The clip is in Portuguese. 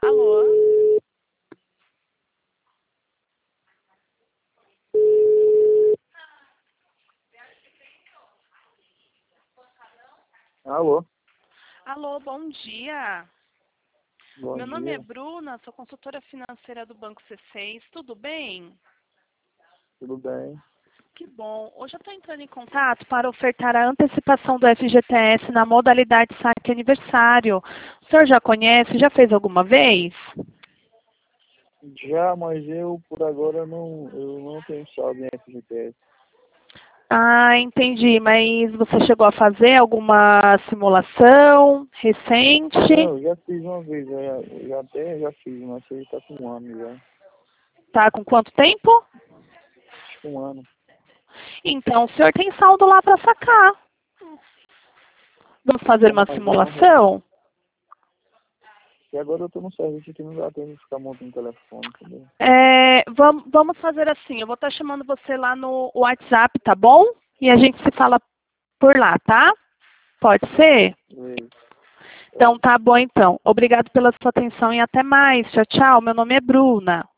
Alô? Alô, Alô, bom dia. bom Meu nome é dia, Bruna, sou consultora financeira do Banco C6. Tudo bem? tudo bem? Que bom. Hoje eu estou entrando em contato para ofertar a antecipação do FGTS na modalidade saque aniversário. O senhor já conhece? Já fez alguma vez? Já, mas eu por agora eu não tenho saldo em FGTS. Ah, entendi. Mas você chegou a fazer alguma simulação recente? Não, eu já fiz uma vez, eu já até já fiz, mas isso aí tá com 1 ano já. Tá com quanto tempo? Acho que 1 ano. Então, o senhor tem saldo lá para sacar. Vamos fazer Tá, uma mas simulação? e agora eu tô no serviço que não dá tempo de ficar montando telefone, entendeu? Vamos fazer assim, eu vou estar chamando você lá no WhatsApp, tá bom? E a gente se fala por lá, tá? Pode ser? Beleza, Então pode. tá bom então. Obrigado pela sua atenção e até mais. Tchau, tchau. Meu nome é Bruna.